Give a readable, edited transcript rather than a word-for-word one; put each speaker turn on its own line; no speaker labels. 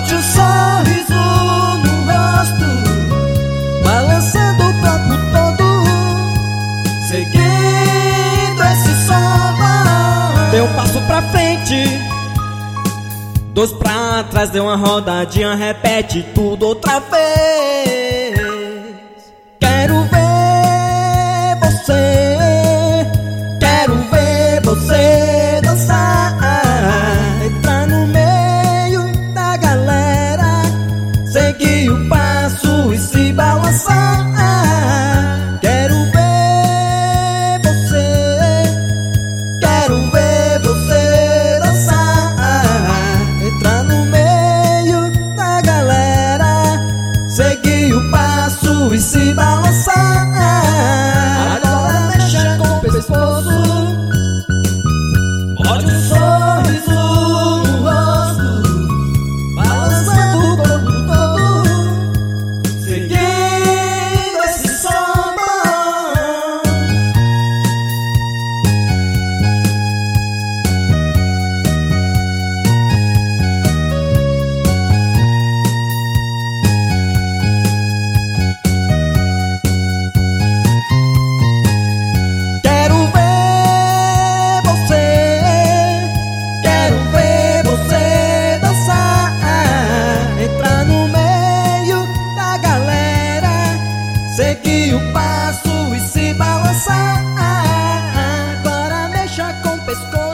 Bote um sorriso no rosto, balançando o corpo todo, seguindo esse samba.
Dê um passo pra frente, dois pra trás, dê uma rodadinha, repete tudo outra vez. Quero ver você dançar, entrar no meio da galera, seguir o passo e se balançar. Quero ver você dançar, entrar no meio da galera, seguir o passo e se balançar. Agora mexa com o pescoço, bote um sorriso no rosto, balançando o corpo todo, seguindo esse samba. Quero ver você dançar, entrar no meio da galera, seguir o passo e se balançar. Agora mexa com o pescoço,